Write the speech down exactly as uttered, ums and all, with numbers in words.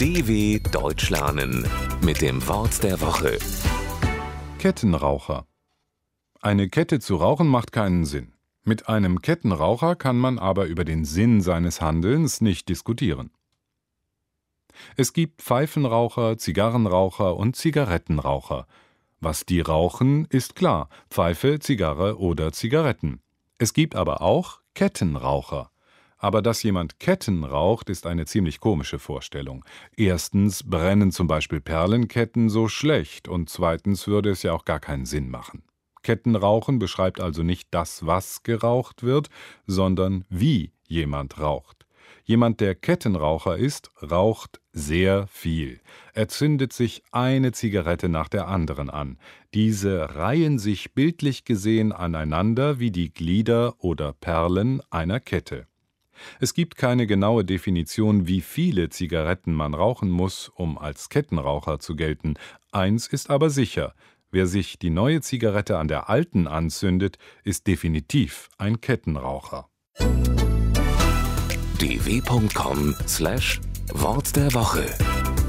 D W Deutsch lernen mit dem Wort der Woche. Kettenraucher. Eine Kette zu rauchen macht keinen Sinn. Mit einem Kettenraucher kann man aber über den Sinn seines Handelns nicht diskutieren. Es gibt Pfeifenraucher, Zigarrenraucher und Zigarettenraucher. Was die rauchen, ist klar: Pfeife, Zigarre oder Zigaretten. Es gibt aber auch Kettenraucher. Aber dass jemand Ketten raucht, ist eine ziemlich komische Vorstellung. Erstens brennen zum Beispiel Perlenketten so schlecht und zweitens würde es ja auch gar keinen Sinn machen. Kettenrauchen beschreibt also nicht das, was geraucht wird, sondern wie jemand raucht. Jemand, der Kettenraucher ist, raucht sehr viel. Er zündet sich eine Zigarette nach der anderen an. Diese reihen sich bildlich gesehen aneinander wie die Glieder oder Perlen einer Kette. Es gibt keine genaue Definition, wie viele Zigaretten man rauchen muss, um als Kettenraucher zu gelten. Eins ist aber sicher: Wer sich die neue Zigarette an der alten anzündet, ist definitiv ein Kettenraucher. d w punkt com slash Wort der Woche